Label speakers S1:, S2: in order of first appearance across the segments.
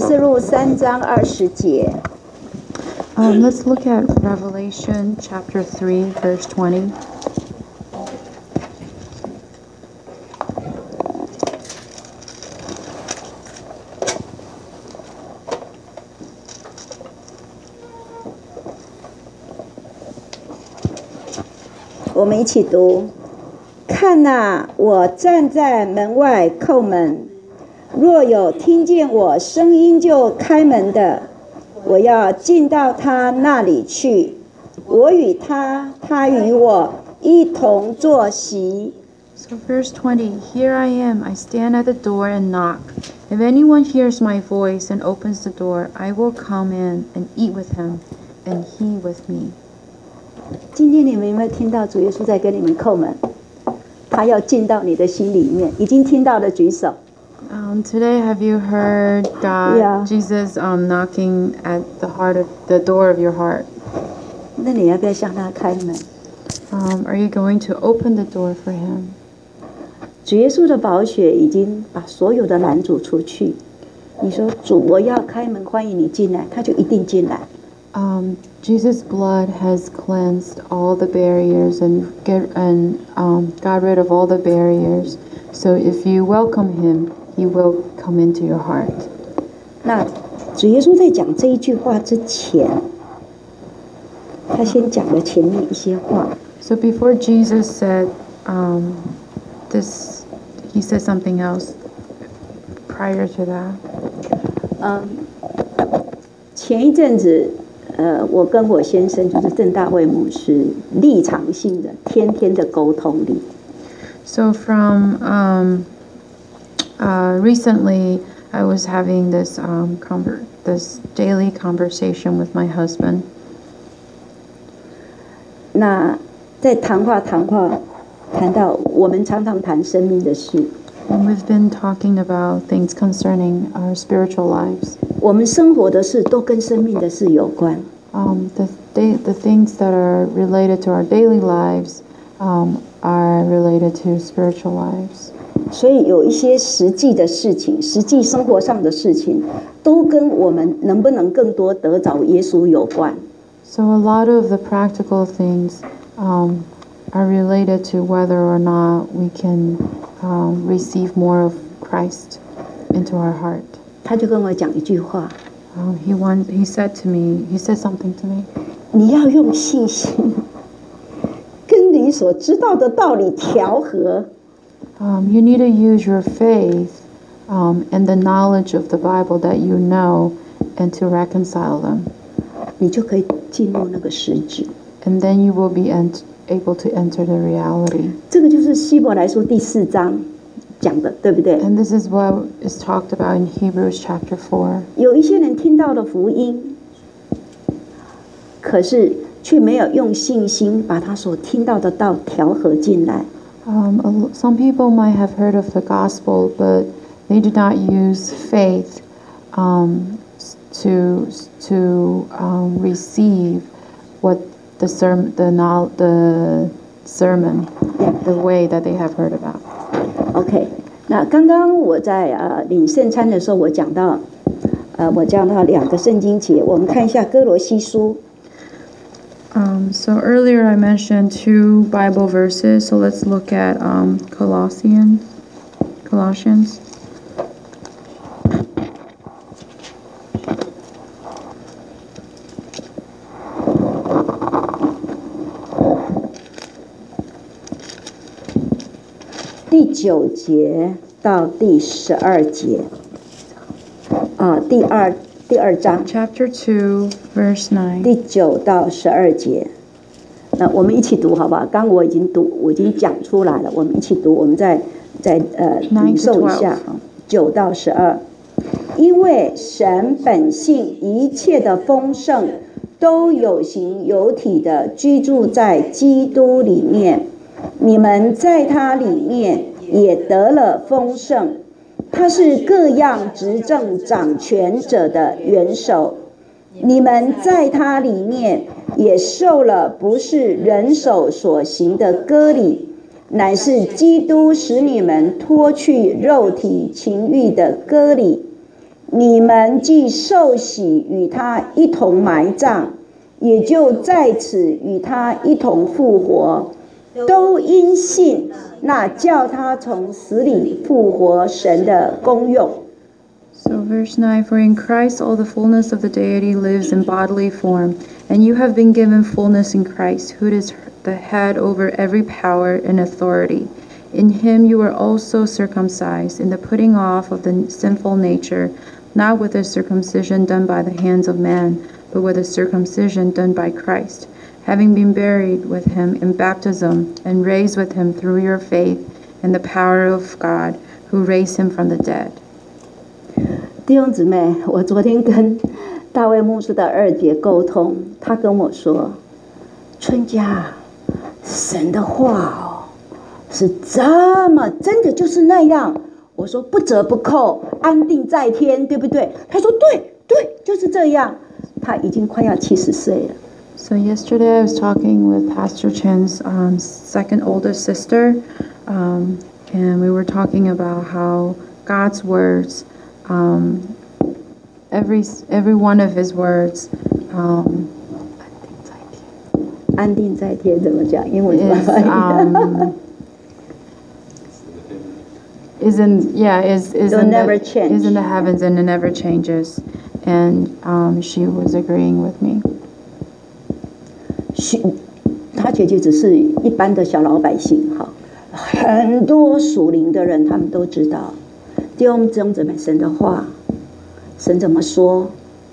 S1: 示录3章20节。
S2: Let's look at Revelation chapter 3, verse 20.
S1: 我们一起读。看哪，我站在门外叩门，若有听见我声音就开门的，我要进到他那里去，我与他，他与我一同坐席。
S2: So verse 20, Here I am, I stand at the door and knock. If anyone hears my voice and opens the door, I will come in and eat with him, and he with me.
S1: 今天你们有没有听到主耶稣在跟你们叩门？他要进到你的心里面，已经听到的举手。
S2: Today, have you heard God,
S1: Yeah.
S2: Jesus knocking at the door of your heart?
S1: 那你要不要向他开门？
S2: Are you going to open the door for him?
S1: 主耶稣的宝血已经把所有的拦阻出去。你说主，我要开门，欢迎你进来，他就一定进来。
S2: Jesus' blood has cleansed all the barriers and got rid of all the barriers. So if you welcome him, he will come into your heart.
S1: 那主耶稣在讲这一句话之前，他先讲了前面一些话。
S2: So before Jesus said this, he said something else prior to that.
S1: 前一阵子，我跟我先生就是郑大卫牧师，立场性的天天的沟通里。
S2: So from recently, I was having this this daily conversation with my husband.
S1: 那在谈话谈到我们常常谈生命的事，
S2: And we've been talking about things concerning our spiritual lives.
S1: 我们生活的事都跟生命的事有关。
S2: The things that are related to our daily lives are related to spiritual lives.
S1: 所以有一些实际的事情，实际生活上的事情，都跟我们能不能更多得着耶稣有关。
S2: So a lot of the practical things are related to whether or not we can receive more of Christ into our heart.
S1: 他就跟我讲一句话，
S2: He said something to me.
S1: 你要用信心跟你所知道的道理调和。
S2: You need to use your faith and the knowledge of the Bible that you know and to reconcile them.
S1: 你就可以进入那个实质。
S2: And then you will be able to enter the reality.
S1: 这个就是希伯来书第4章讲的，对不对？
S2: And this is what is talked about in Hebrews chapter 4.
S1: 有一些人听到了福音，可是却没有用信心把他所听到的道调和进来。
S2: Some people might have heard of the gospel, but they do not use faith to receive what the sermon, the way that they have heard about.
S1: OK， 那刚刚我在领圣餐的时候，我讲到2个圣经节，我们看一下哥罗西书。
S2: So earlier I mentioned 2 Bible verses, so let's look at Colossians.
S1: 第9节到第12节，第二章
S2: Chapter 2, verse 9.
S1: 第9到12节。那我们一起读好不好？刚我已经讲出来了，我们一起读，我们再领受一下9到12。因为神本性一切的丰盛，都有形有体的居住在基督里面，你们在他里面也得了丰盛。他是各样执政掌权者的元首，你们在他里面也受了不是人手所行的割礼，乃是基督使你们脱去肉体情欲的割礼。 你们既受洗与他一同埋葬，也就在此与他一同复活，都因信那叫他从死里复活神的功用。
S2: So verse 9, for in Christ all the fullness of the deity lives in bodily form, and you have been given fullness in Christ, who is the head over every power and authority. In him you were also circumcised, in the putting off of the sinful nature, not with a circumcision done by the hands of man, but with a circumcision done by Christ, having been buried with him in baptism, and raised with him through your faith in the power of God, who raised him from the dead.
S1: 弟兄姊妹，我昨天跟大卫牧师的二姐沟通，她跟我说：“春佳，神的话是这么真的就是那样。”我说：“不折不扣，安定在天，对不对？”她说：“对对，就是这样。”她已经快要70岁了。
S2: So yesterday I was talking with Pastor Chen's second oldest sister, and we were talking about how God's words, every one of his words,
S1: 安定在天怎么讲？英文怎么
S2: is
S1: 翻译？
S2: is
S1: It'll never change.
S2: is in the heavens and it never changes. And she was agreeing with me.
S1: 他姐姐只是一般的小老百姓哈，很多属灵的人他们都知道，弟兄姊妹，神的话，神怎么说，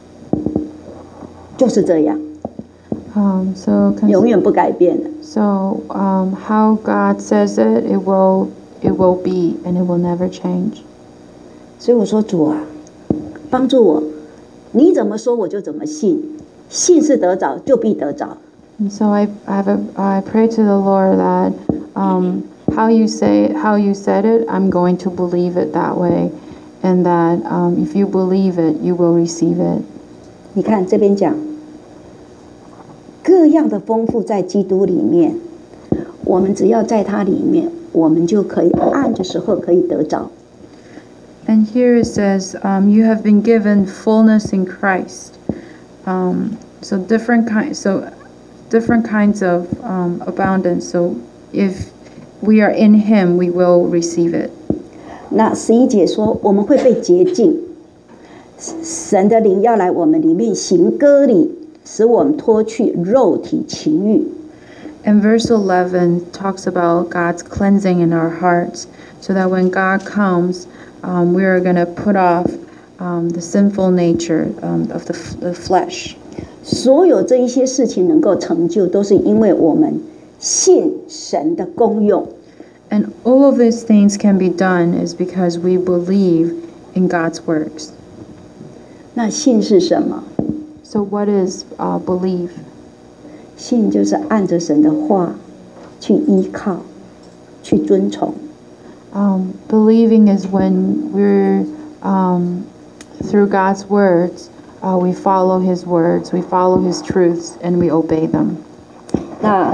S1: 就是这样，永远不改变的。
S2: So how God says it, it will be, and it will never change.
S1: 所以我说主啊，帮助我，你怎么说我就怎么信，信是得着，就必得着。
S2: And so I pray to the Lord that how you said it, I'm going to believe it that way, and that if you believe it, you will receive it.
S1: 你看这边讲，各样的丰富在基督里面，我们只要在它里面，我们就可以按的时候可以得着。
S2: And here it says, you have been given fullness in Christ. So different kinds of abundance. So if we are in Him, we will receive it.
S1: 那11节说，我们会被洁净，神的灵要来我们里面行割礼，使我们脱去肉体情欲。
S2: And verse 11 talks about God's cleansing in our hearts, so that when God comes, we are going to put off the sinful nature of the flesh.
S1: 所有这一些事情能够成就，都是因为我们信神的功用。
S2: And all of these things can be done is because we believe in God's works.
S1: 那信是什么？
S2: So what is belief?
S1: 信就是按着神的话去依靠，去遵从。
S2: Believing is when we're through God's words, we follow His words, we follow His truths, and we obey them.
S1: 那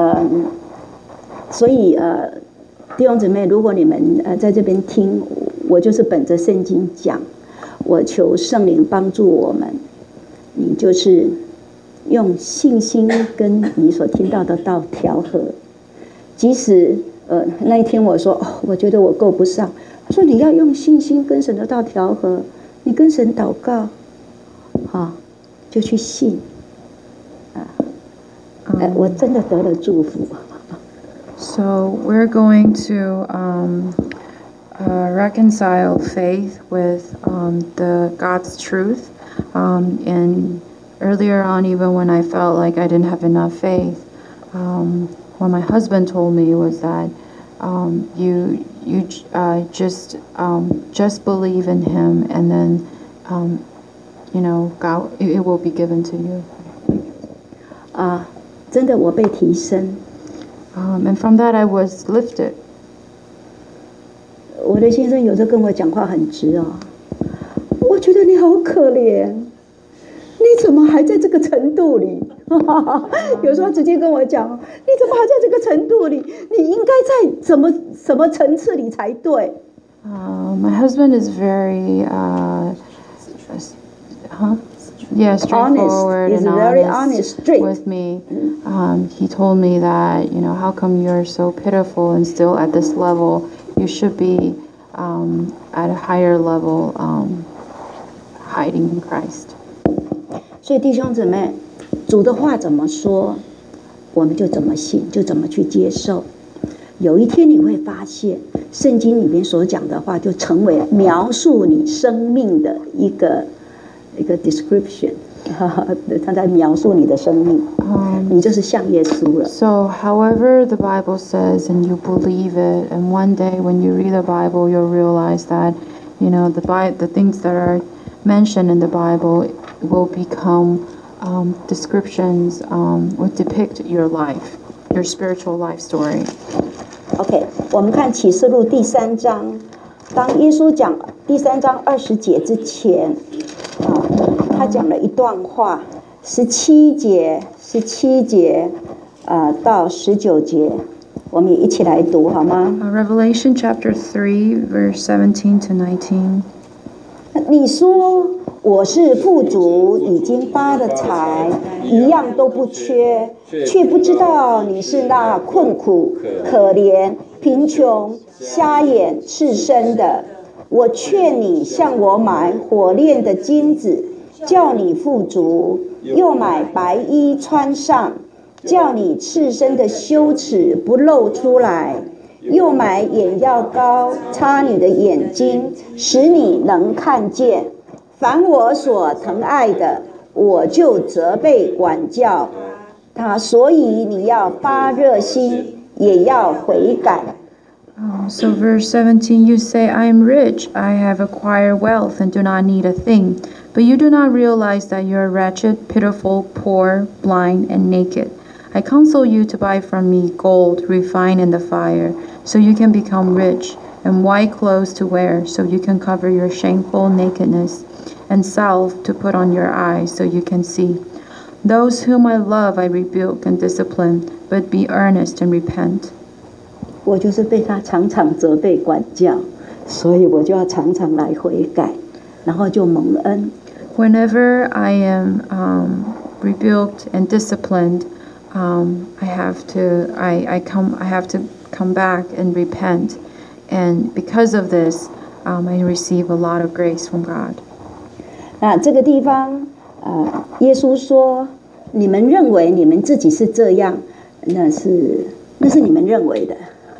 S1: 所以弟兄姊妹，如果你们在这边听，我就是本着圣经讲，我求圣灵帮助我们，你就是用信心跟你所听到的道调和。即使那一天我说我觉得我够不上，他说你要用信心跟神的道调和，你跟神祷告，就去信我真的得了祝福。
S2: So we're going to reconcile faith with the God's truth. And earlier on, even when I felt like I didn't have enough faith, what my husband told me was that you just believe in Him, and then God, it will be given to you.
S1: 真的我被提升。
S2: And from that I was lifted.
S1: 我的先生有时候跟我讲话很直我觉得你好可怜，你怎么还在这个程度里？有时候直接跟我讲，你怎么还在这个程度里？你应该在什么层次里才对？
S2: My husband is very straightforward
S1: He's
S2: and
S1: very
S2: honest
S1: straight.
S2: with me. He told me that, how come you're so pitiful and still at this level? You should be at a higher level, hiding in Christ.
S1: 所以弟兄姊妹，主的话怎么说，我们就怎么信，就怎么去接受。有一天你会发现，圣经里面所讲的话，就成为描述你生命的一个 description。他在描述你的生命，你就是像耶稣了。
S2: So, however the Bible says, and you believe it, and one day when you read the Bible, you'll realize that, the things that are mentioned in the Bible will become descriptions, or depict your life, your spiritual life story.
S1: OK， 我们看启示录第3章，当耶稣讲第3章20节之前，他讲了一段话，17节到19节，我们也一起来读好吗？
S2: Revelation chapter 3, verse 17 to 19.
S1: 你说我是富足，已经发了财，一样都不缺，却不知道你是那困苦、可怜、贫穷、瞎眼、赤身的。我劝你向我买火炼的金子，叫你富足；又买白衣穿上，叫你赤身的羞耻不露出来；又买眼药膏擦你的眼睛，使你能看见。凡我所疼爱的，我就责备管教他，所以你要发热心，也要悔改。
S2: So verse 17, you say, I am rich, I have acquired wealth and do not need a thing. But you do not realize that you are wretched, pitiful, poor, blind, and naked. I counsel you to buy from me gold refined in the fire, so you can become rich, and white clothes to wear, so you can cover your shameful nakedness, and salve to put on your eyes, so you can see. Those whom I love I rebuke and discipline, but be earnest and repent.
S1: 我就是被他常常责备管教，所以我就要常常来悔改，然后就蒙恩。
S2: Whenever I am rebuked and disciplined, I have to come back and repent, and because of this, I receive a lot of grace from God.
S1: 那这个地方，耶稣说：“你们认为你们自己是这样，那是你们认为的。”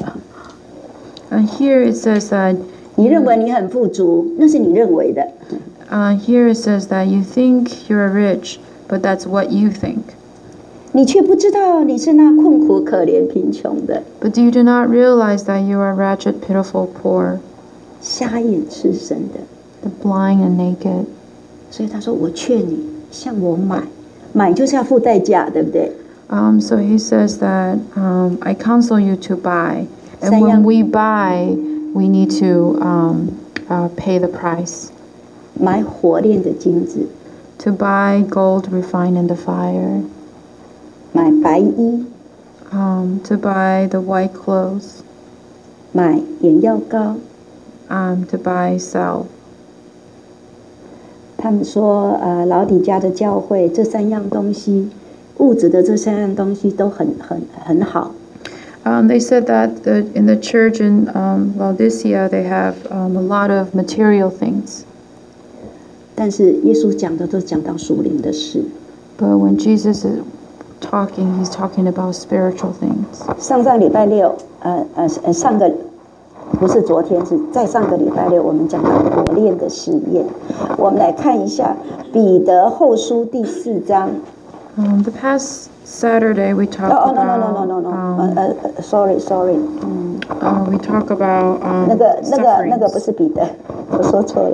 S2: Here it says that
S1: 你认为你很富足，那是你认为的。
S2: Here it says that you think you're rich, but that's what you think.
S1: 你却不知道你是那困苦、可怜、贫穷的。
S2: But you do not realize that you are wretched, pitiful, poor,
S1: 瞎眼、赤身的。
S2: the blind and naked.
S1: 所以他说：“我劝你向我买，买就是要付代价，对不对？”
S2: So he says that I counsel you to buy. And when we buy, we need to pay the price.
S1: 买火炼的金子。
S2: To buy gold refined in the fire.
S1: 买白衣。
S2: To buy the white clothes.
S1: 买眼药膏。
S2: To buy salve.
S1: 他们说，老底嘉的教会这3样东西，物质的这3样东西都很好。
S2: They said that in the church in Laodicea, they have a lot of material things.
S1: 但是耶稣讲的都讲到属灵的事。
S2: But when Jesus is talking, he's talking about spiritual things.
S1: 上礼拜六，不是昨天，是在上个礼拜六，我们讲到火炼的试验。我们来看一下彼得后书第4章。
S2: The past Saturday we talked about.
S1: Sorry.
S2: We talk about
S1: 那个不是彼得，我说错了。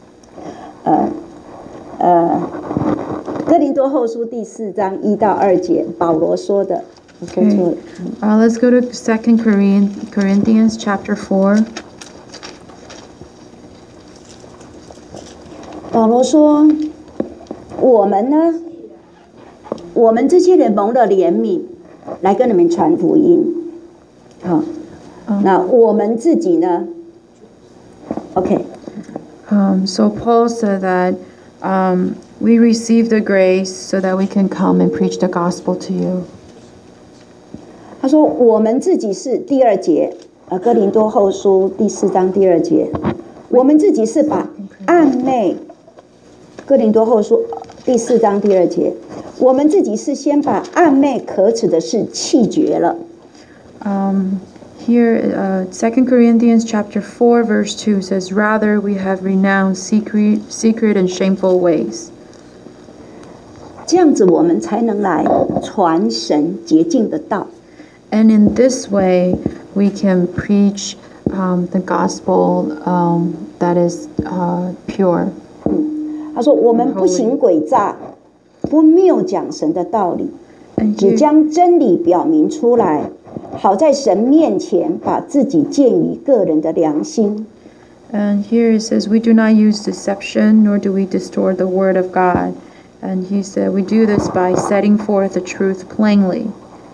S1: 哥林多后书第4章1到2节，保罗说的，我说错了。
S2: Let's go to 2 Corinthians chapter 4.
S1: 保罗说：“我们呢？我们这些人蒙了怜悯，来跟你们传福音。好，那我们自己呢 ？OK。”
S2: So Paul said that we receive the grace so that we can come and preach the gospel to you.
S1: 他说我们自己是第二节，哥林多后书第4章第2节，我们自己是把暗昧，哥林多后书第4章第2节，我们自己是先把暗昧可耻的事弃绝了。
S2: Here, 2 Corinthians chapter 4, verse 2 says, "Rather we have renounced secret and shameful ways."
S1: 这样子我们才能来传神洁净的道。
S2: And in this way, we can preach the gospel that is pure.
S1: 他说我们不行诡诈，不谬讲神的道理，只将真理表明出来，好在神面前把自己鉴于个人的良心。
S2: And here it says, "We do not use deception, nor do we distort the word of God." And he said, "We do this by setting forth the truth plainly."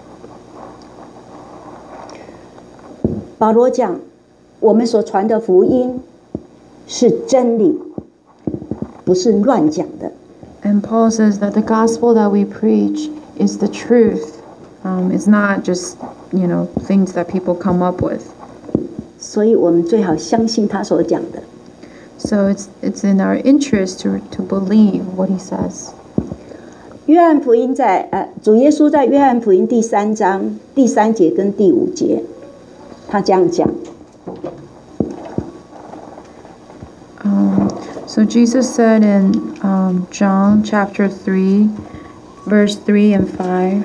S1: 保罗讲，我们所传的福音是真理，不是乱讲的。
S2: And Paul says that the gospel that we preach is the truth. It's not just, things that people come up with.
S1: 所以我们最好相信他所讲的。
S2: So it's in our interest to believe what he says.
S1: 约翰福音主耶稣在约翰福音第3章第3节跟第5节，他这样讲。
S2: So Jesus said in John chapter 3, verse 3 and 5.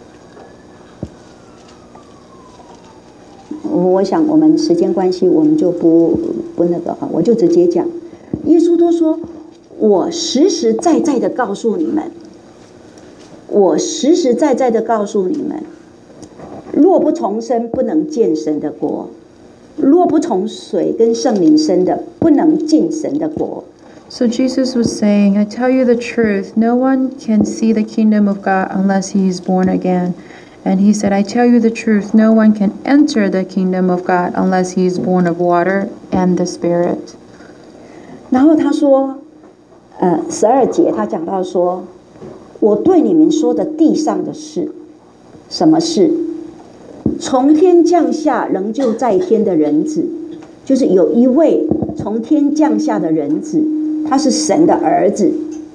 S1: 我想我们时间关系，我们就不那个哈，我就直接讲。耶稣都说：“我实实在在的告诉你们，我实实在在的告诉你们，若不重生，不能见神的国；若不从水跟圣灵生的，不能进神的国。”
S2: So Jesus was saying, "I tell you the truth, no one can see the kingdom of God unless he is born again." And he said, "I tell you the truth, no one can enter the kingdom of God unless he is born of water and the Spirit."
S1: 然后他说，12节他讲到说，我对你们说的地上的事，什么事？从天降下仍旧在天的人子，就是有一位从天降下的人子，他是神的儿子。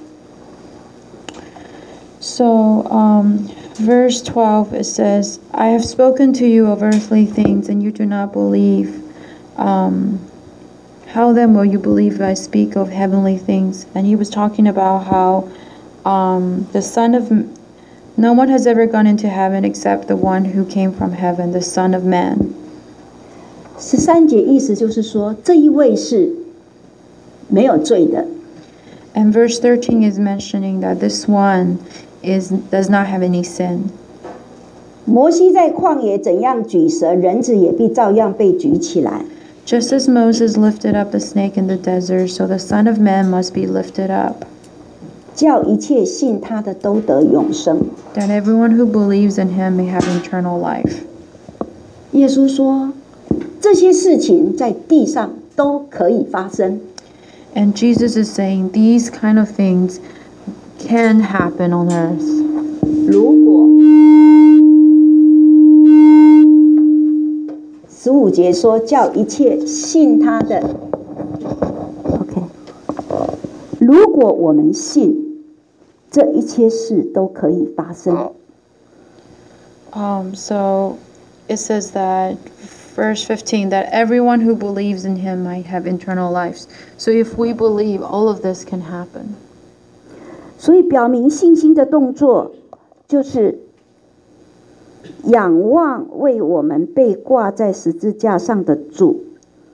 S2: So, verse 12, it says, "I have spoken to you of earthly things, and you do not believe. How then will you believe if I speak of heavenly things?" And he was talking about how the Son of no one has ever gone into heaven except the one who came from heaven, the Son of Man.
S1: 13节意思就是说，这一位是没有罪的。
S2: And verse 13 is mentioning that this one does not have any sin.
S1: 摩西在旷野怎样举蛇，人子也必照样被举起来。
S2: Just as Moses lifted up the snake in the desert, so the Son of Man must be lifted up,
S1: 叫一切信他的都得永生。
S2: that everyone who believes in him may have eternal life.
S1: 耶稣说，这些事情在地上都可以发生。
S2: And Jesus is saying these kind of things can happen on earth.
S1: 如果15节说，叫一切信他的 ，OK。如果我们信，这一切事都可以发生。
S2: So it says that verse 15 that everyone who believes in him might have eternal lives. So if we believe, all of this can happen.
S1: 所以表明信心的动作，就是仰望为我们被挂在十字架上的主。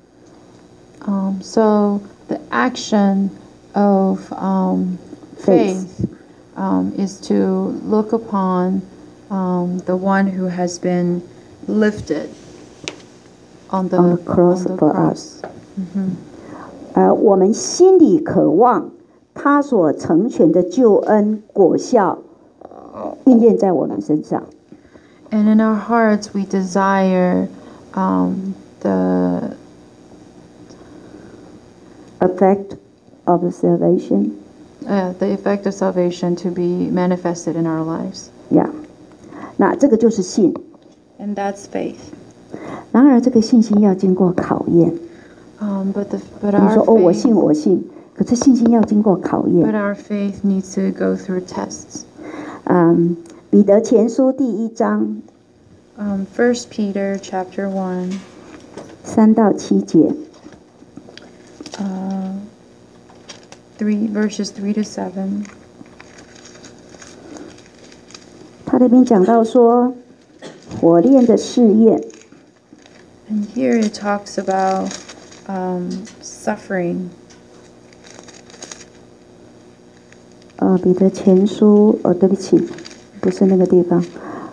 S2: So the action of faith is to look upon the one who has been lifted on the
S1: cross for us.
S2: 而
S1: 我们心里渴望他所成全的救恩果效应验在我们身上。
S2: And in our hearts, we desire the
S1: effect of the salvation.
S2: the effect of salvation to be manifested in our lives.
S1: Yeah， 那这个就是信。
S2: And that's faith.
S1: 然而，这个信心要经过考验。
S2: But
S1: 你
S2: our
S1: 说哦，我信
S2: faith,
S1: 我信，可是信心要经过考
S2: but
S1: 验。
S2: our faith needs to go through tests.
S1: 彼得前书第1章
S2: 1 Peter chapter 1,
S1: 3到7节，
S2: verses 3 to 7.
S1: 他那边讲到说，火炼的试验，
S2: And here it talks about suffering.
S1: 彼得前书，对不起，不是那个地方，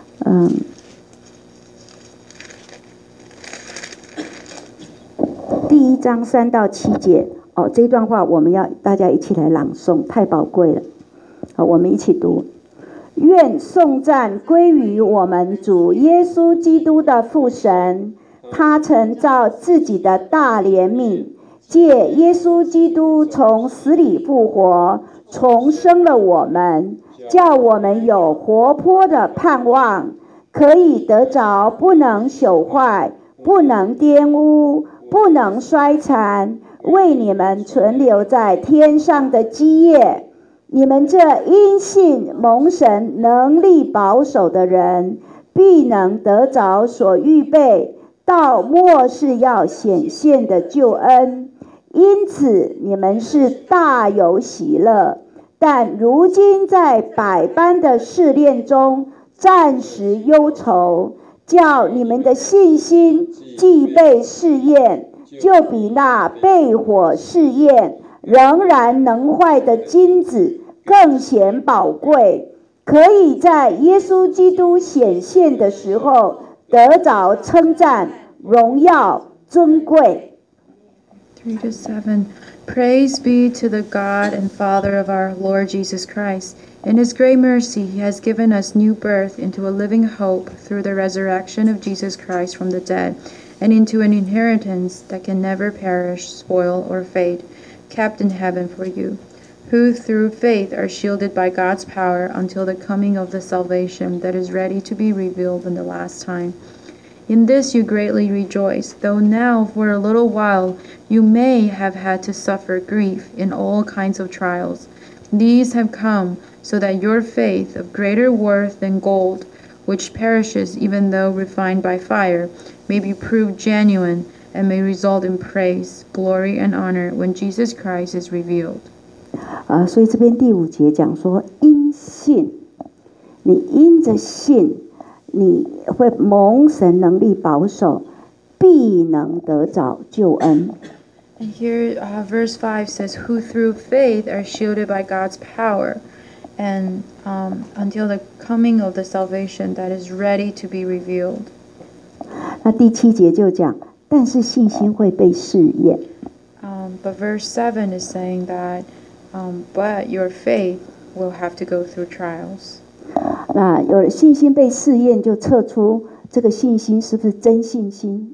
S1: 第1章3到7节，这段话我们要大家一起来朗诵，太宝贵了。我们一起读。愿颂赞归于我们主耶稣基督的父神，他曾照自己的大怜悯，借耶稣基督从死里复活，重生了我们，叫我们有活泼的盼望，可以得着不能朽坏、不能玷污、不能衰残，为你们存留在天上的基业。你们这因信蒙神能力保守的人，必能得着所预备到末世要显现的救恩。因此你们是大有喜乐，但如今在百般的试炼中暂时忧愁，叫你们的信心既被试验，就比那被火试验仍然能坏的金子更显宝贵，可以在耶稣基督显现的时候得着称赞、荣耀、尊贵。
S2: 3 to 7. Praise be to the God and Father of our Lord Jesus Christ. In his great mercy, he has given us new birth into a living hope through the resurrection of Jesus Christ from the dead, and into an inheritance that can never perish, spoil, or fade, kept in heaven for you, who through faith are shielded by God's power until the coming of the salvation that is ready to be revealed in the last time. In this you greatly rejoice, though now for a little while you may have had to suffer grief in all kinds of trials. These have come so that your faith, of greater worth than gold, which perishes even though refined by fire, may be proved genuine and may result in praise, glory, and honor when Jesus Christ is revealed.
S1: 所以这边第5节讲说，因信，你因着信，你会蒙神能力保守，必能得着救恩。
S2: And here, verse 5 says, who through faith are shielded by God's power, and until the coming of the salvation that is ready to be revealed.
S1: 那第7节就讲，但是信心会被试验。
S2: But verse 7 is saying that, but your faith will have to go through trials.
S1: 那有了信心被试验，就测出这个信心是不是真信心。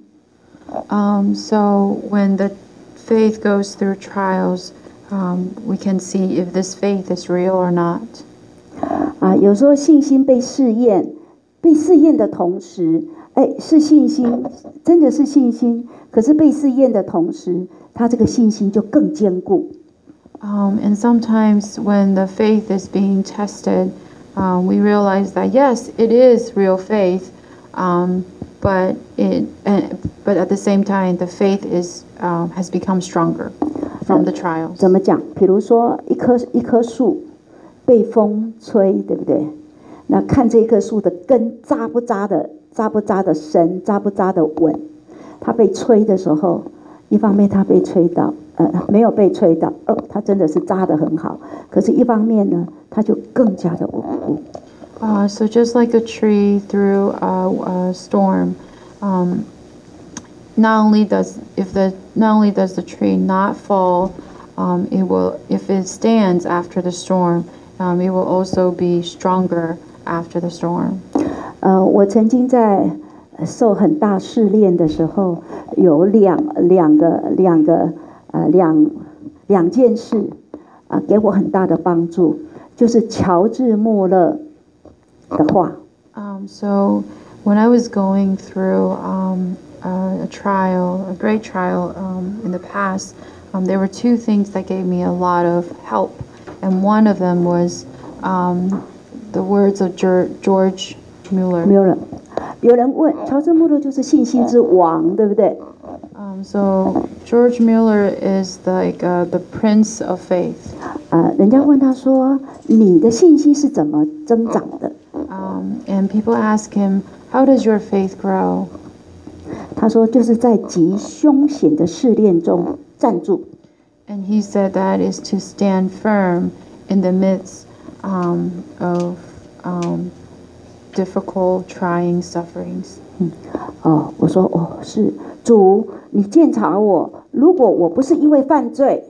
S2: So when the faith goes through trials, we can see if this faith is real or not.
S1: 有时候信心被试验，被试验的同时，是信心，真的是信心。可是被试验的同时，他这个信心就更坚固。
S2: And sometimes when the faith is being tested, we realize that yes, it is real faith, but at the same time, the faith has become stronger from the trials.
S1: 怎么讲？比如说一棵树被风吹，对不对？那看这棵树的根扎不扎的深，扎不扎的稳。它被吹的时候，一方面它被吹到，没有被吹到，它真的是扎得很好。可是，一方面呢，它就更加的稳固。
S2: So just like a tree through a storm, not only does the tree not fall, it will, if it stands after the storm, it will also be stronger after the storm.
S1: 我曾经在受很大试炼的时候，有两件事， 给我很大的帮助，就是乔治穆勒的话。
S2: So when I was going through a trial, a great trial in the past, there were two things that gave me a lot of help, and one of them was the words of George Mueller.
S1: 有人问，乔治穆勒就是信心之王，对不对
S2: ？So George Mueller is like the Prince of Faith.
S1: 人家问他说，你的信心是怎么增长的
S2: ？And people ask him, how does your faith grow?
S1: 他说，就是在极凶险的试炼中站住。
S2: And he said that is to stand firm in the midst of difficult, trying sufferings.
S1: 我说是主，你鉴察我，如果我不是因为犯罪，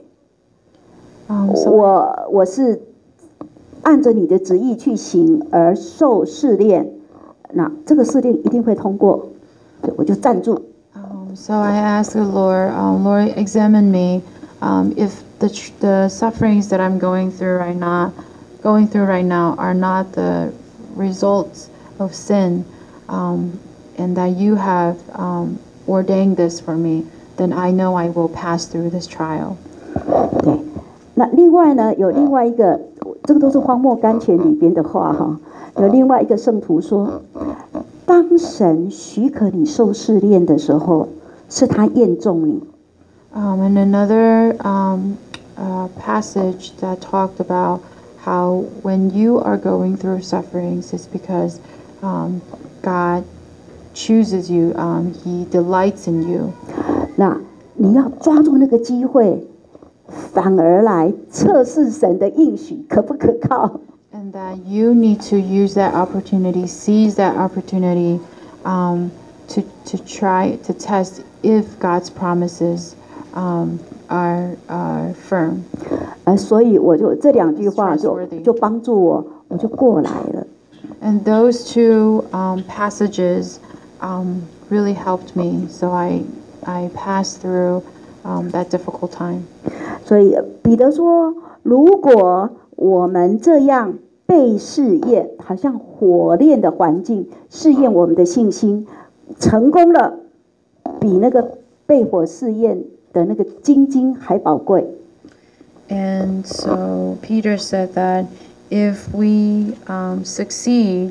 S1: 我是按着你的旨意去行而受试炼，那这个试炼一定会通过，我就站住。
S2: So I asked the Lord, Lord, examine me. If the sufferings that I'm going through right now are not the results of sin, and that you have ordained this for me, then I know I will pass through this trial.
S1: 对，那另外呢，有另外一个，这个都是荒漠甘泉里边的话哈。有另外一个圣徒说，当神许可你受试炼的时候，是他验中你。
S2: And another passage that talked about how when you are going through sufferings, it's because God chooses you, He delights in you.
S1: 那你要抓住那个机会，反而来测试神的应许可不可靠。
S2: And that you need to use that opportunity, seize that opportunity, to try to test if God's promises are firm.
S1: 所以我就这两句话就帮助我就过来了。
S2: And those two passages really helped me, so I passed through that difficult time.
S1: 所以彼得说，如果我们这样被试验，好像火炼的环境试验我们的信心，成功了，比那个被火试验的那个金晶还宝贵。
S2: And so Peter said that if we succeed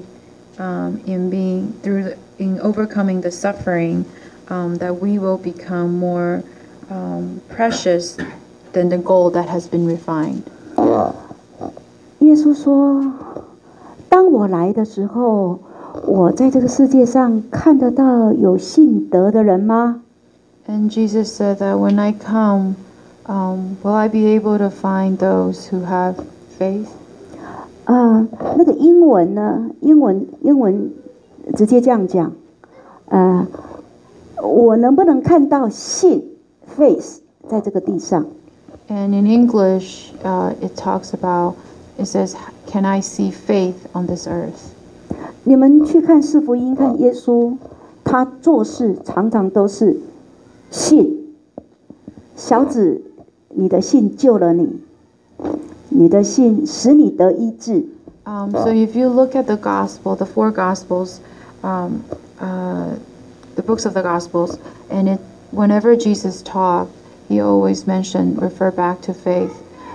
S2: in overcoming the suffering, that we will become more precious than the gold that has been refined.
S1: 耶稣说，当我来的时候，我在这个世界上看得到有信德的人吗？
S2: And Jesus said that when I come, will I be able to find those who have faith?
S1: 那个英文呢？英文直接这样讲，我能不能看到信 faith 在这个地上？
S2: And in English, it talks about, it says, can I see faith on this earth?
S1: 你们去看四福音，看耶稣，他做事常常都是信。小子，你的信救了你，你的信使你得医治。
S2: So if you look at the gospel, the four gospels, the books of the gospels, and whenever Jesus talked, he always refer back to faith.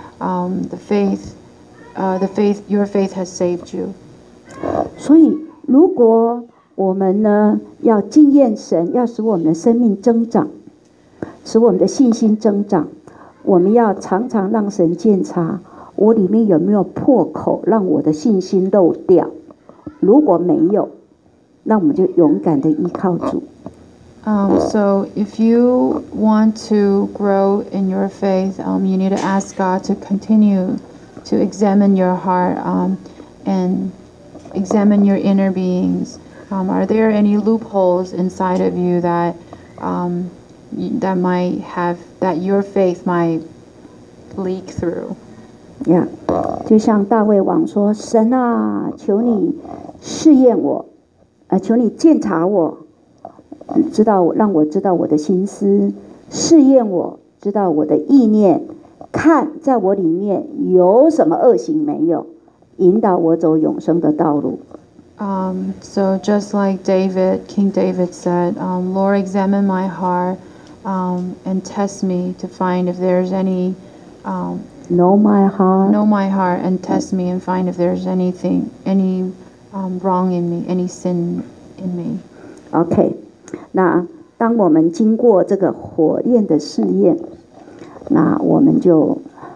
S2: Your faith has saved you.
S1: 所以，如果我们呢要经验神，要使我们的生命增长，使我们的信心增长，我们要常常让神鉴察我里面有没有破口，让我的信心漏掉。如果没有，那我们就勇敢的依靠主。
S2: So if you want to grow in your faith, you need to ask God to continue to examine your heart and examine your inner beings. Are there any loopholes inside of you that your faith might leak through?
S1: 就像大卫王说：“神啊，求你试验我，求你鉴察我，让我知道我的心思，试验我，知道我的意念， 看在我里面有什么恶行没有，引导我走永生的道路。
S2: So just like King David said, Lord, examine my heart and test me to find if there's any.
S1: Know my heart.
S2: Know my heart and test me and find if there's any wrong in me, any sin in me.
S1: OK， 那当我们经过这个火焰的试验，那我们就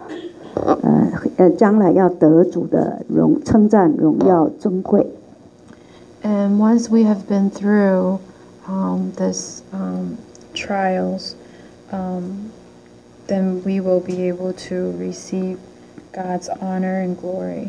S1: 将来要得主的称赞、荣耀、尊贵。
S2: And once we have been through this trials, then we will be able to receive God's honor and glory.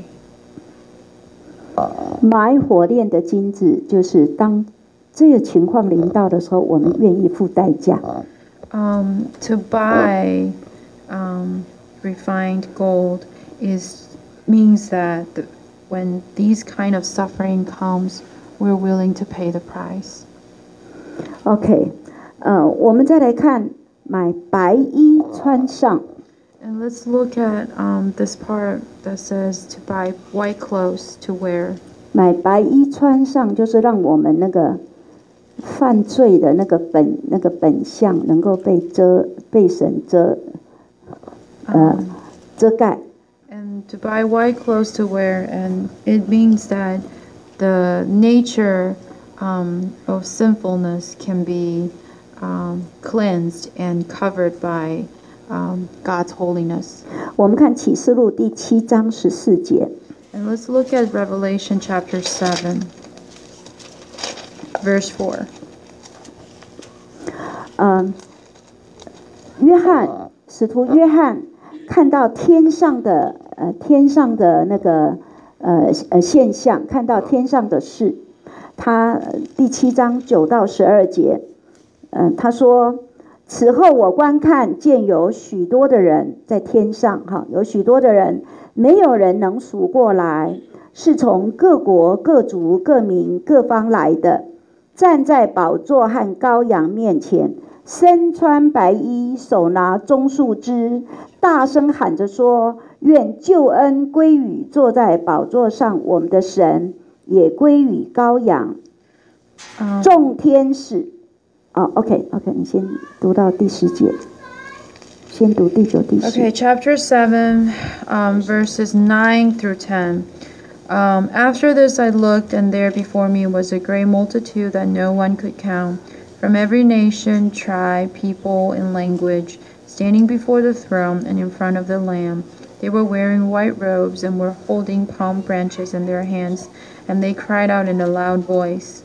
S1: 买火炼的金子，就是当这个情况临到的时候，我们愿意付代价。
S2: To buy refined gold means that when these kind of suffering comes, we're willing to pay the price.
S1: OK， 我们再来看买白衣穿上。
S2: And let's look at this part that says to buy white clothes to wear.
S1: 买白衣穿上，就是让我们那个犯罪的那个本相能够被神遮盖。
S2: And to buy white clothes to wear, and it means that the nature of sinfulness can be cleansed and covered by God's holiness.
S1: 我们看启示录第7章14节。
S2: And let's look at Revelation chapter 7, verse 4.
S1: 使徒约翰看到天上的那个现象，看到天上的事。他第7章9到12节，他说：此后我观看，见有许多的人在天上，有许多的人，没有人能数过来，是从各国、各族、各民、各方来的，站在宝座和羔羊面前，身穿白衣，手拿棕树枝，大声喊着说：愿救恩归于坐在宝座上我们的神，也归于羔羊。众天使OK， 你先读到第10节，先读第9、第10。
S2: Okay, chapter 7, verses 9 through 10. After this I looked, and there before me was a great multitude that no one could count, from every nation, tribe, people, and language, standing before the throne and in front of the Lamb. They were wearing white robes and were holding palm branches in their hands, and they cried out in a loud voice,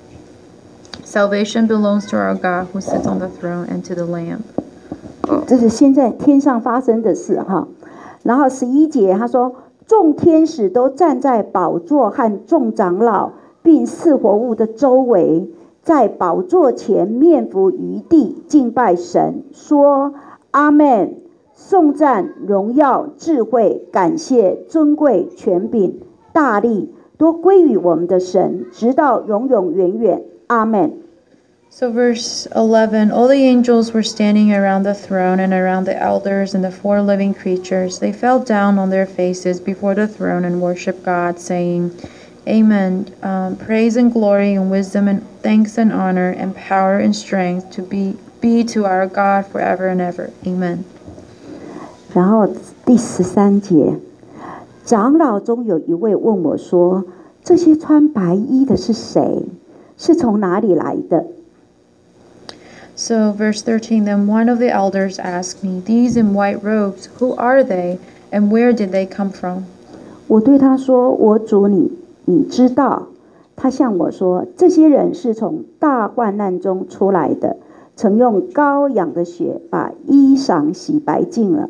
S2: Salvation belongs to our God who sits on the throne and to the Lamb.
S1: 这是现在天上发生的事哈。然后11节他说，众天使都站在宝座和众长老并四活物的周围，在宝座前面伏于地敬拜神，说阿们，颂赞、荣耀、智慧、感谢、尊贵、权柄、大力，都归于我们的神，直到永永远远。阿们。
S2: So verse 11, all the angels were standing around the throne and around the elders and the 4 living creatures. They fell down on their faces before the throne and worshiped God, saying, Amen. Praise and glory and wisdom and thanks and honor and power and strength to be to our God forever and ever. Amen.
S1: 然后第13节，长老中有一位问我说：这些穿白衣的是谁？是从哪里来的？
S2: So verse 13, then one of the elders asked me, These in white robes, who are they, and where did they come from?
S1: 我对他说：我主你知道。他向我说：这些人是从大患难中出来的，曾用羔羊的血把衣裳洗白净了。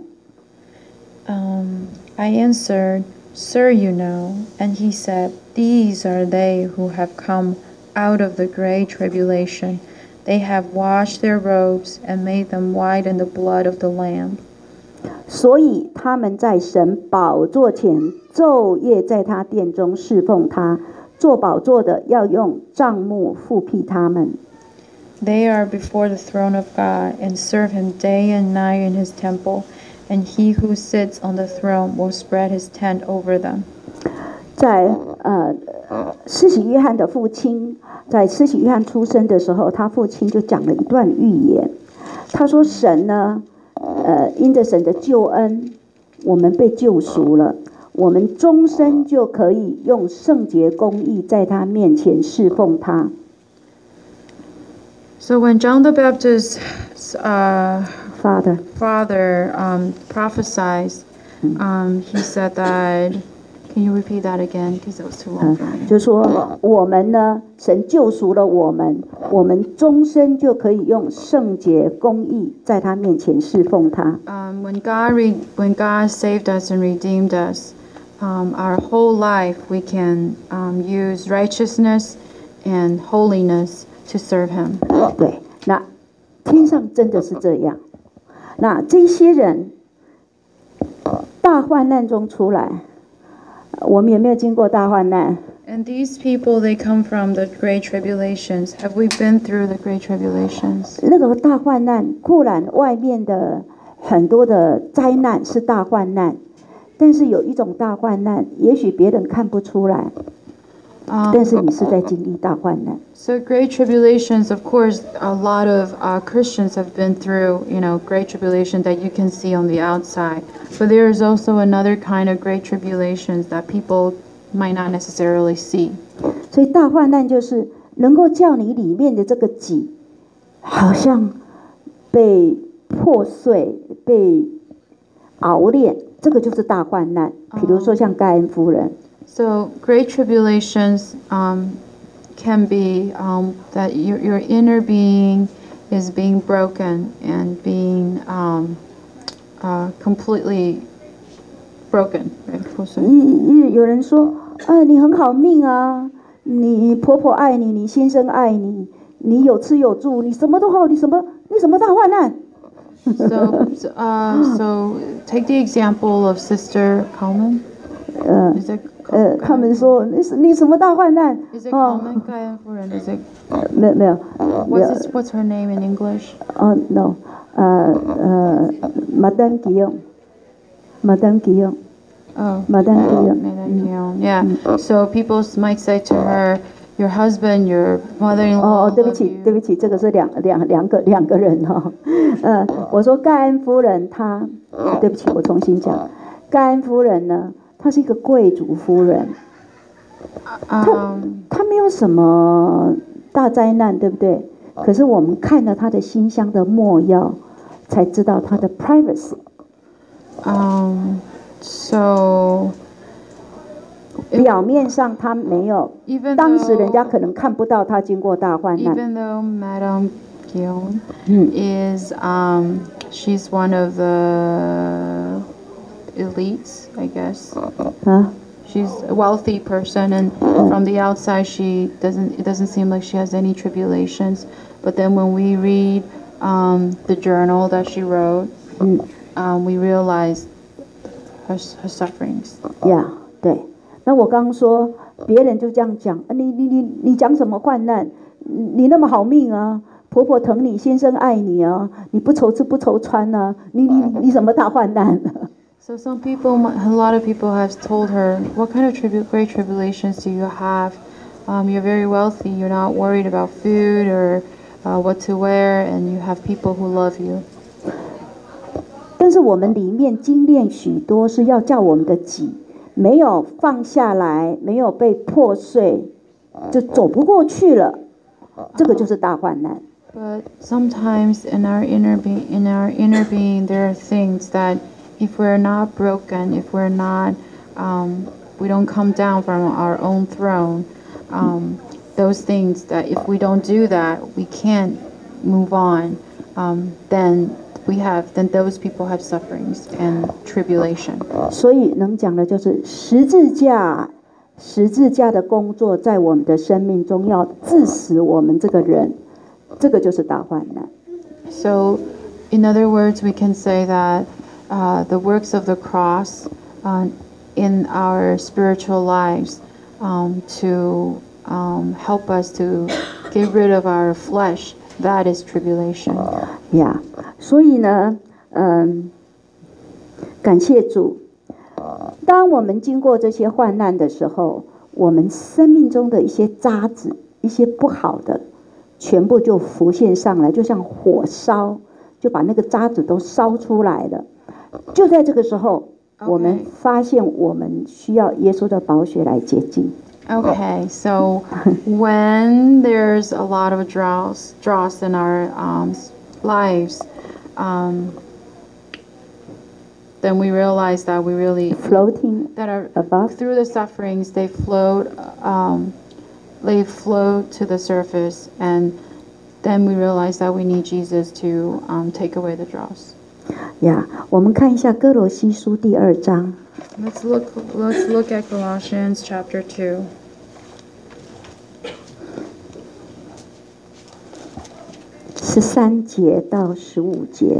S2: I answered, Sir, you know. And he said, These are they who have come out of the great tribulation. They have washed their robes and made them white in the blood of the Lamb.
S1: 所以他们在神宝座前昼夜在他殿中侍奉他，做宝座的要用帐幕覆庇他们。
S2: They are before the throne of God and serve him day and night in his temple, and he who sits on the throne will spread his tent over them.
S1: 在施洗约翰的父亲，在施洗约翰出生的时候，他父亲就讲了一段预言。他说：“神呢，因着神的救恩，我们被救赎了，我们终身就可以用圣洁公义在他面前侍奉他。”
S2: So when John the Baptist's
S1: Father
S2: prophesied, he said that. Can you repeat that again? Because it was too long for me.
S1: 就说我们呢，神救赎了我们，我们终身就可以用圣洁公义在他面前侍奉他。
S2: When God saved us and redeemed us, our whole life we can use righteousness and holiness to serve Him.
S1: 对，那天上真的是这样。那这些人大患难中出来。我们有没有经过大患难
S2: And these people, they come from the great tribulations. Have we been through the great tribulations?
S1: 那个大患难固然外面的很多的灾难是大患难，但是有一种大患难，也许别人看不出来，但是你是在经历大患难。
S2: So great tribulations, of course, a lot of Christians have been through, great tribulation that you can see on the outside. But there is also another kind of great tribulations that people might not necessarily see.
S1: 所以大患难就是能够叫你里面的这个己，好像被破碎、被熬炼，这个就是大患难。比如说像盖恩夫人。
S2: So great tribulations can be that your inner being is being broken and being completely broken.
S1: 有人说，你很好命啊，你婆婆爱你，你先生爱你，你有吃有住，你什么都好，你什么大患难
S2: ？So take the example of Sister Coleman. Is it
S1: 他们说你什么大患难？
S2: Is it Coleman Kayan Furan? Is it?
S1: 没有。
S2: What's her name in English?
S1: No. Madame Guillaume. Madame Guillaume.
S2: Oh.
S1: Madame Guillaume.
S2: Madame Guillaume. Yeah. So people might say to her, "Your husband, your mother-in-law."
S1: 对不起，这个是两个人哈。我说盖恩夫人她，对不起，我重新讲，盖恩夫人呢？她是一个贵族夫人，她没有什么大灾难，对不对？可是我们看了她的馨香的没药，才知道她的 privacy。
S2: So
S1: 表面上她没有，当时人家可能看不到她经过大患难。
S2: Even though Madame Guillaume is she's one of the elites, I guess. She's a wealthy person, and from the outside, it doesn't seem like she has any tribulations. But then when we read the journal that she wrote, we realize her sufferings.
S1: Yeah, 对。那我刚说，别人就这样讲，你讲什么患难？你那么好命啊！婆婆疼你，先生爱你啊！你不愁吃不愁穿啊！你什么大患难？
S2: So a lot of people have told her, what kind of great tribulations do you have? You're very wealthy, you're not worried about food or what to wear, and you have people who love you.
S1: 但是我们里面精炼许多，是要叫我们的己没有放下来，没有被破碎，就走不过去了。这个就是大患难。
S2: But sometimes in our inner being, there are things that if we're not broken, if we're not, we don't come down from our own throne, those things that if we don't do that, we can't move on, then those people have sufferings and tribulation.
S1: 所以能讲的就是十字架的工作在我们的生命中要致死我们这个人，这个就是大患难。
S2: So, in other words, we can say that the works of the cross in our spiritual lives to help us to get rid of our flesh, that is tribulation.
S1: Yeah. 所以呢， 感谢主。当我们经过这些患难的时候，我们生命中的一些渣子、一些不好的，全部就浮现上来，就像火烧，就把那个渣子都烧出来了。就在这个时候，我们发现我们需要耶稣的宝血来洁净。
S2: Okay, so when there's a lot of dross in our lives, then we realize that we really
S1: floating
S2: that are
S1: above.
S2: through the sufferings they float to the surface, and then we realize that we need Jesus to take away the dross.
S1: 我们看一下哥罗西书第2章。
S2: Let's look at Colossians chapter 2.
S1: 13节到15节。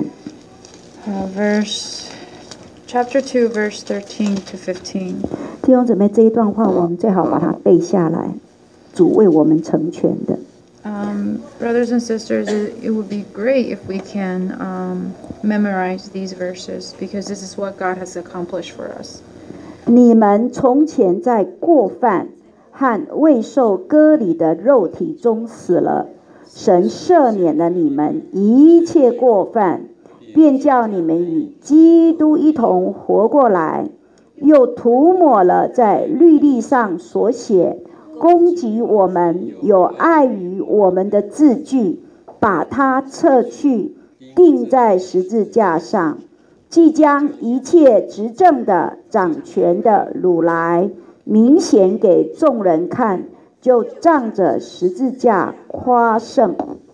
S2: Chapter 2, verse 13 to 15.
S1: 弟兄姊妹，这一段话我们最好把它背下来，主为我们成全的。
S2: Brothers and sisters, it would be great if we can memorize these verses, because this is what God has accomplished for us.
S1: 你们从前在过犯和未受割礼的肉体中死了，神赦免了你们一切过犯，便叫你们与基督一同活过来，又涂抹了在律例上所写攻击我们有碍于我们的字句，把它撤去，钉在十字架上，即将一切执政的、掌权的掳来，明显给众人看，就仗着十字架夸胜。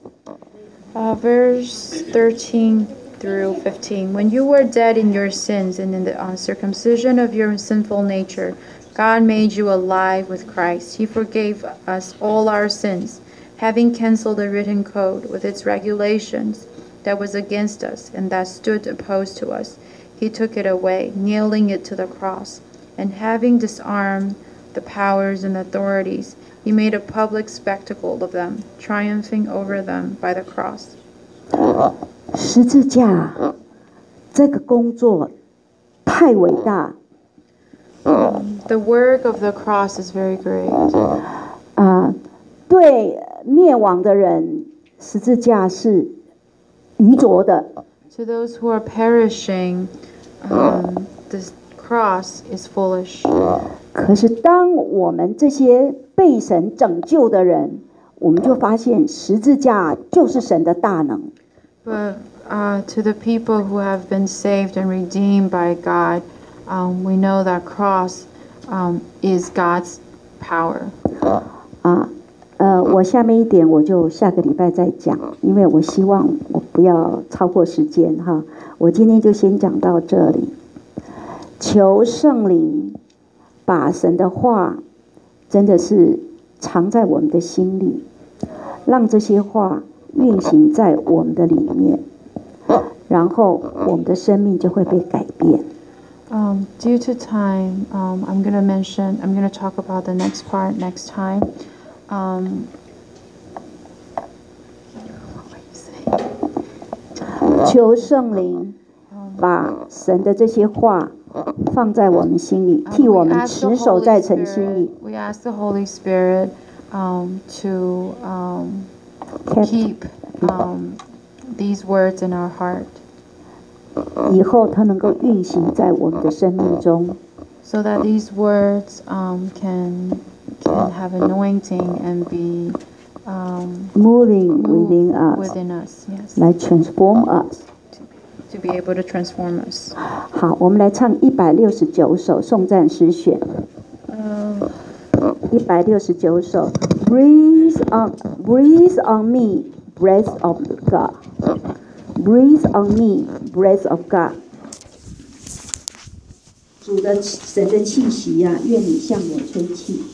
S2: Verse 13 through 15. When you were dead in your sins and in the uncircumcision of your sinful nature, God made you alive with Christ. He forgave us all our sins, having canceled the written code with its regulations that was against us and that stood opposed to us. He took it away, nailing it to the cross, and having disarmed the powers and authorities, he made a public spectacle of them, triumphing over them by the cross.
S1: 十字架这个工作太伟大。
S2: The work of the cross is very great.
S1: 对灭亡的人，十字架是愚拙的。
S2: To those who are perishing, this cross is foolish.
S1: 可是当我们这些被神拯救的人，我们就发现十字架就是神的大能。
S2: But to the people who have been saved and redeemed by God, we know that cross is God's power.
S1: 我下面一点我就下个礼拜再讲，因为我希望我不要超过时间哈。我今天就先讲到这里。求圣灵把神的话真的是藏在我们的心里，让这些话运行在我们的里面，然后我们的生命就会被改变。
S2: Due to time, I'm going to talk about the next part next time. What were you saying?
S1: 求圣灵把神的这些话放在我们心里，替我们持守在神心里。
S2: We ask the Holy Spirit to keep these words in our heart.
S1: 以后它能够运行在我们的生命中。
S2: So that these words can have anointing and be
S1: moving within us,
S2: yes.
S1: 来 transform us.
S2: To be able to transform us.
S1: 好，我们来唱169首颂赞诗选。169首 Breathe on me, breath of God. Breathe on me, breath of God. 主的神的气息呀，愿你向我吹气。